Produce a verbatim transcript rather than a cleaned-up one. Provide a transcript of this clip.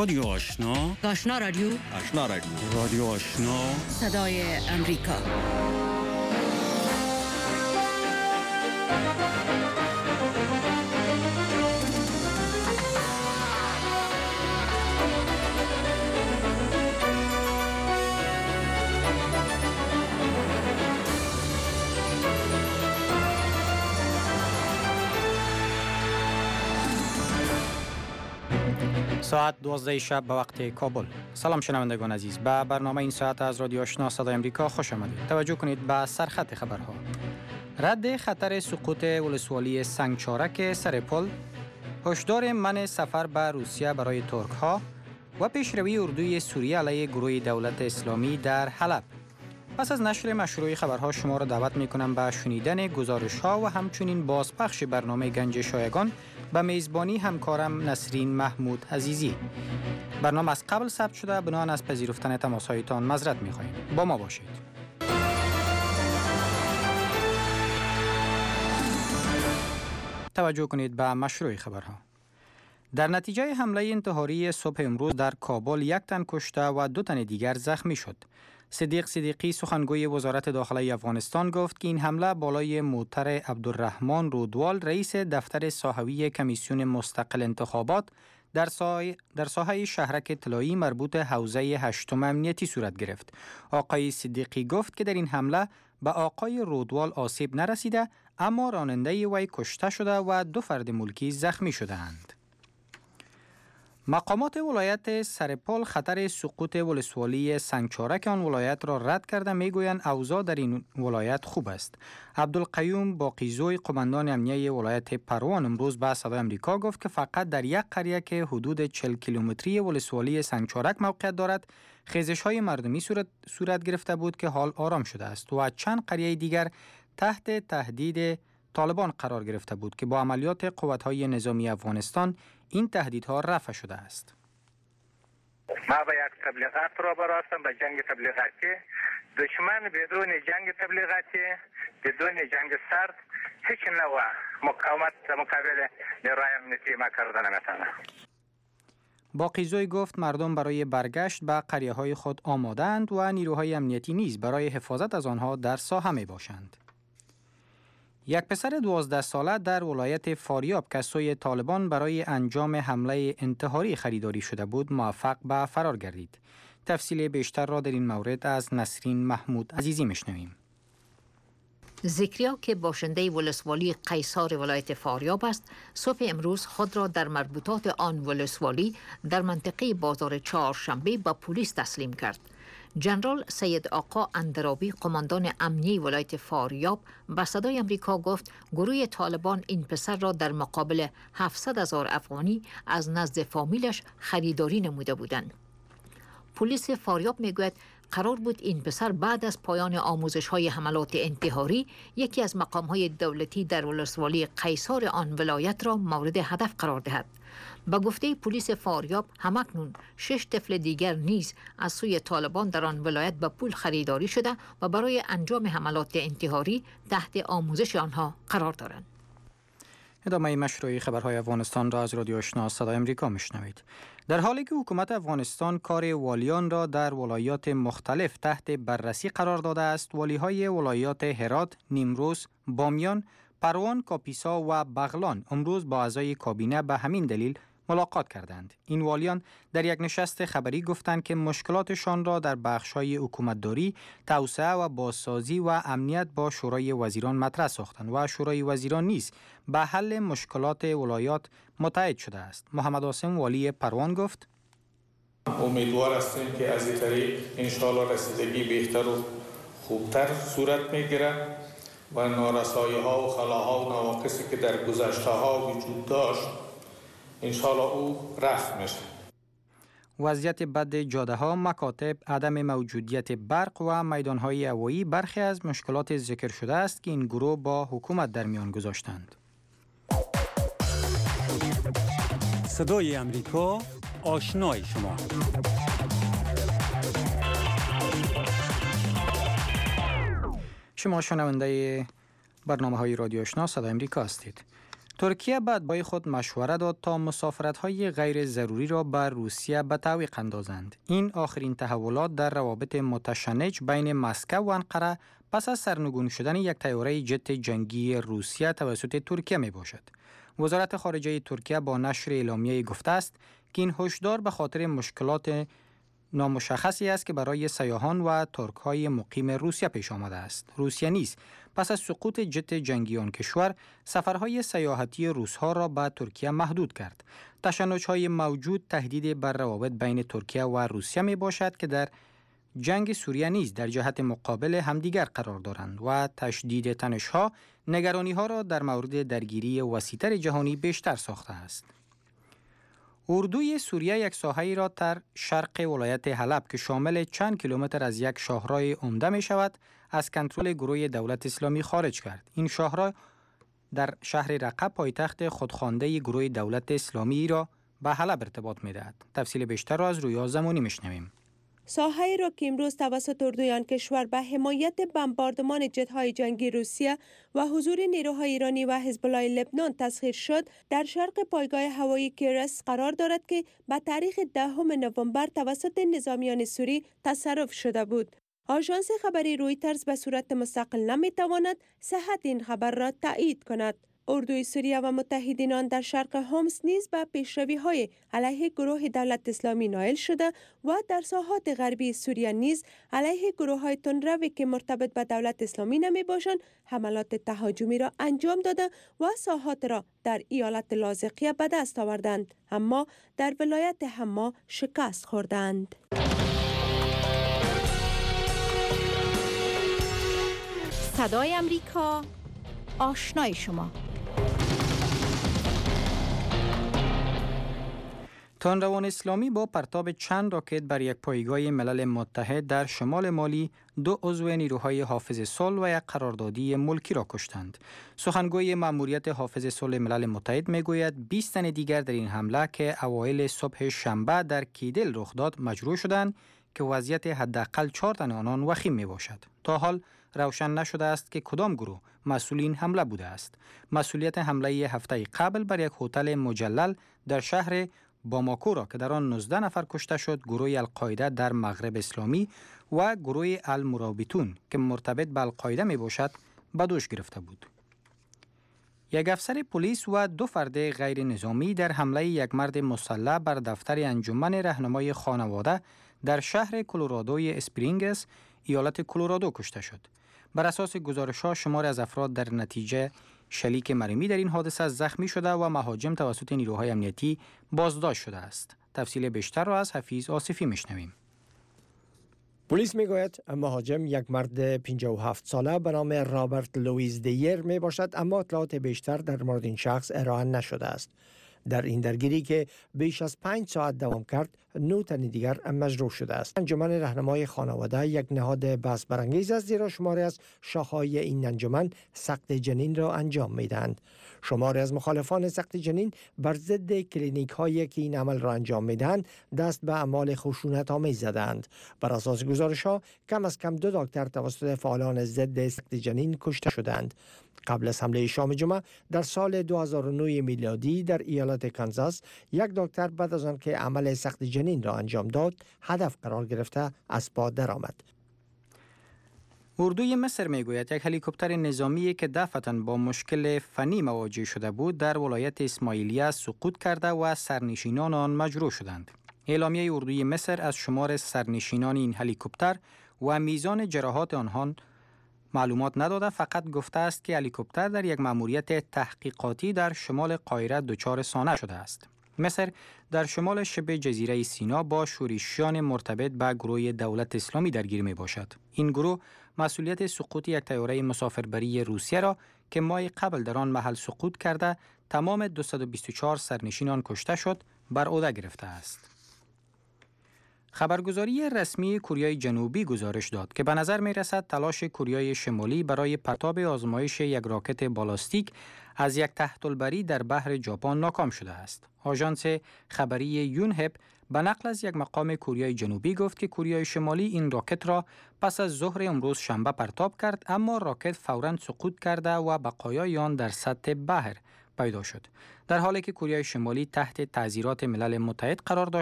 رادیو آشنا، آشنا رادیو، آشنا رادیو، رادیو آشنا، صدای امریکا. ساعت دوازده شب به وقت کابل. سلام شنوندگان عزیز، به برنامه این ساعت از رادیو آشنا صدای امریکا خوش آمدید. توجه کنید به سرخط خبرها. رد خطر سقوط ولسوالی سنگچارک سر پل، هشدار منع سفر به روسیه برای ترک ها و پیشروی اردوی سوریه علیه گروه دولت اسلامی در حلب. پس از نشر مشروع خبرها شما را دعوت می کنم به شنیدن گزارش ها و همچنین بازپخش برنامه گنج شایگان به میزبانی همکارم نسرین محمود عزیزی. برنامه از قبل ثبت شده، بنابراین از پذیرفتن تماس هایتان معذرت می خواهیم. با ما باشید. توجه کنید به مشروع خبرها. در نتیجه حمله انتحاری صبح امروز در کابل یک تن کشته و دو تن دیگر زخمی شد. صدیق صدیقی سخنگوی وزارت داخله افغانستان گفت که این حمله بالای موتر عبدالرحمن رودوال رئیس دفتر ساحوی کمیسیون مستقل انتخابات در ساحه در ساحه شهرک طلایی مربوط حوزه هشتم امنیتی صورت گرفت. آقای صدیقی گفت که در این حمله به آقای رودوال آسیب نرسیده، اما راننده وی کشته شده و دو فرد ملکی زخمی شده‌اند. مقامات ولایت سرپل خطر سقوط ولسوالی سنگچارک آن ولایت را رد کرده، میگویند اوضاع در این ولایت خوب است. عبدالقیوم باقیزوی قماندان امنیه ولایت پروان امروز به صدای امریکا گفت که فقط در یک قریه که حدود چهل کیلومتری ولسوالی سنگچارک موقعیت دارد خیزش های مردمی صورت, صورت گرفته بود که حال آرام شده است و چند قریه دیگر تحت تهدید طالبان قرار گرفته بود که با عملیات قوت‌های نظامی افغانستان این تهدیدها رفع شده است. ما به یک تبلیغات را براستم به جنگ تبلیغاتی. دشمن بدون جنگ تبلیغاتی، بدون جنگ سرد هیچ نوع مقاومت مقابل نیروی امنیتی ما کردن نمیتونه. باقیزوی گفت مردم برای برگشت به قریه‌های خود آماده‌اند و نیروهای امنیتی نیز برای حفاظت از آنها در ساحه میباشند. یک پسر دوازده ساله در ولایت فاریاب که سوی طالبان برای انجام حمله انتحاری خریداری شده بود موفق به فرار گردید. تفصیل بیشتر را در این مورد از نسرین محمود عزیزی میشنویم. ذکریا که باشنده ولسوالی قیصار ولایت فاریاب است، صبح امروز خود را در مربوطات آن ولسوالی در منطقه بازار چهارشنبه به پلیس تسلیم کرد. جنرال سید آقا اندرابی قماندان امنیه ولایت فاریاب به صدای امریکا گفت گروه طالبان این پسر را در مقابل هفتصد هزار افغانی از نزد فامیلش خریداری نموده بودند. پلیس فاریاب میگوید قرار بود این پسر بعد از پایان آموزش‌های حملات انتحاری یکی از مقام‌های دولتی در ولسوالی قیصار آن ولایت را مورد هدف قرار دهد. با گفته پلیس فاریاب همکنون شش طفل دیگر نیز از سوی طالبان در آن ولایت به پول خریداری شده و برای انجام حملات انتحاری تحت آموزش آنها قرار دارند. ادامه مشروع خبرهای افغانستان را از رادیو آشنا صدای امریکا میشنوید. در حالی که حکومت افغانستان کار والیان را در ولایات مختلف تحت بررسی قرار داده است، والیهای ولایات هرات، نیمروز، بامیان، پروان، کاپیسا و بغلان امروز با اعضای کابینه به همین دلیل ملاقات کردند. این والیان در یک نشست خبری گفتند که مشکلاتشان را در بخش‌های حکومتداری، توسعه و بازسازی و امنیت با شورای وزیران مطرح ساختند و شورای وزیران نیز به حل مشکلات ولایات متعهد شده است. محمد عاصم والی پروان گفت: امیدوار هستیم که از این طریق انشاءالله رسیدگی بهتر و خوبتر صورت میگیرد و نارسایی‌ها و خلاها و نواقصی که در گذشته‌ها وجود داشت انشاءالله او رفع میشه. وضعیت بد جاده‌ها، مکاتب، عدم موجودیت برق و میدان‌های هوایی برخی از مشکلات ذکر شده است که این گروه با حکومت در میان گذاشتند. صدای امریکا، آشنای شما. شما شنونده برنامه‌های رادیو آشنا صدای امریکا هستید. ترکیه بعد با خود مشوره داد تا مسافرت‌های غیر ضروری را بر روسیه به تعویق اندازند. این آخرین تحولات در روابط متشنج بین مسکو و انقره پس از سرنگون شدن یک طیاره جت جنگی روسیه توسط ترکیه می باشد. وزارت خارجه ترکیه با نشر اعلامیه گفته است که این هشدار به خاطر مشکلات نامشخصی است که برای سیاحان و ترک‌های مقیم روسیه پیش آمده است. روسیه نیز پس از سقوط جت جنگی آن کشور سفرهای سیاحتی روس‌ها را به ترکیه محدود کرد. تشنج‌های موجود تهدید بر روابط بین ترکیه و روسیه می باشد که در جنگ سوریه نیز در جهت مقابل همدیگر قرار دارند و تشدید تنش‌ها نگرانی‌ها را در مورد درگیری وسیع‌تر جهانی بیشتر ساخته است. اردوی سوریه یک ساحه‌ای را در شرق ولایت حلب که شامل چند کیلومتر از یک شاهراه عمده می شود از کنترل گروه دولت اسلامی خارج کرد. این شاهراه در شهر رقه پایتخت خودخوانده گروه دولت اسلامی را به حلب ارتباط می دهد. تفصیل بیشتر را از رویا زمانی می شنویم. ساحه‌ای را که امروز توسط اردوی آن کشور به حمایت بمباردمان جت‌های جنگی روسیه و حضور نیروهای ایرانی و حزب الله لبنان تسخیر شد، در شرق پایگاه هوایی کیرس قرار دارد که به تاریخ دهم نوامبر توسط نظامیان سوری تصرف شده بود. آژانس خبری رویترز به صورت مستقل نمی‌تواند صحت این خبر را تایید کند. اردوی سوریه و متحدین آن در شرق حمص نیز به پیشروی‌های علیه گروه دولت اسلامی نائل شده و در ساحات غربی سوریه نیز علیه گروه‌های تندروی که مرتبط به دولت اسلامی نمی‌باشند حملات تهاجمی را انجام داده و ساحات را در ایالت لاذقیه به دست آوردند، اما در ولایت حما شکست خوردند. صدای امریکا، آشنای شما. تندروان اسلامی با پرتاب چند راکت بر یک پایگاه ملل متحد در شمال مالی دو عضو نیروهای حافظ صلح و یک قراردادی ملکی را کشتند. سخنگوی مأموریت حافظ صلح ملل متحد میگوید بیست تن دیگر در این حمله که اوایل صبح شنبه در کیدل رخ داد مجروح شدند که وضعیت حداقل چهار تن آنان وخیم می باشد. تا حال روشن نشده است که کدام گروه مسئول این حمله بوده است. مسئولیت حمله هفته قبل بر یک هتل مجلل در شهر باماکو را که در آن نوزده نفر کشته شد گروه القاعده در مغرب اسلامی و گروه المرابطون که مرتبط به القاعده می باشد به دوش گرفته بود. یک افسر پلیس و دو فرد غیر نظامی در حمله یک مرد مسلح بر دفتر انجمن راهنمای خانواده در شهر کلرادوی اسپرینگز ایالت کلرادو کشته شد. بر اساس گزارش‌ها شمار از افراد در نتیجه شلیک مرمی در این حادثه زخمی شده و مهاجم توسط نیروهای امنیتی بازداشت شده است. تفصیل بیشتر را از حفیظ آصفی میشنویم. پلیس میگوید مهاجم یک مرد پنجاه و هفت ساله به نام رابرت لوئیس دیر می باشد، اما اطلاعات بیشتر در مورد این شخص ارائه نشده است. در این درگیری که بیش از پنج ساعت دوام کرد، نه تن دیگر مجروح شده است. انجمن راهنمای خانواده یک نهاد بحث برانگیز است، زیرا شماری از شاخه‌های این انجمن سقط جنین را انجام میدهند. شماری از مخالفان سقط جنین بر ضد کلینیک هایی که این عمل را انجام میدهند دست به اعمال خشونت آمیز زدند. بر اساس گزارش ها کم از کم دو دکتر توسط فعالان ضد سقط جنین کشته شدند. قبل از حمله شام جمعه در سال دو هزار و نه میلادی در ایالت کانزاس یک دکتر بعد از آنکه عمل سقط جنین را انجام داد هدف قرار گرفته از پا درآمد. اردوی مصر میگوید یک هلیکوپتر نظامی که دفعتاً با مشکل فنی مواجه شده بود در ولایت اسماعیلیه سقوط کرده و سرنشینان آن مجروح شدند. اعلامیه اردوی مصر از شمار سرنشینان این هلیکوپتر و میزان جراحات آنها معلومات نداده، فقط گفته است که هلیکوپتر در یک مأموریت تحقیقاتی در شمال قاهره دچار سانحه شده است. مصر در شمال شبه جزیره سینا با شورشیان مرتبط به گروه دولت اسلامی درگیر می باشد. این گروه مسئولیت سقوط یک طیاره مسافربری روسیه را که ماه قبل در آن محل سقوط کرده تمام دویست و بیست و چهار سرنشین آن کشته شد بر عهده گرفته است. خبرگزاری رسمی کره جنوبی گزارش داد که به نظر می رسد تلاش کره شمالی برای پرتاب آزمایش یک راکت بالاستیک از یک تحت‌البری در بحر ژاپن ناکام شده است. آژانس خبری یونهپ به نقل از یک مقام کره جنوبی گفت که کره شمالی این راکت را پس از ظهر امروز شنبه پرتاب کرد، اما راکت فوراً سقوط کرده و بقایای آن در سطح بحر پیدا شد. در حالی که کره شمالی تحت تعزیرات ملل متحد قرار داشت،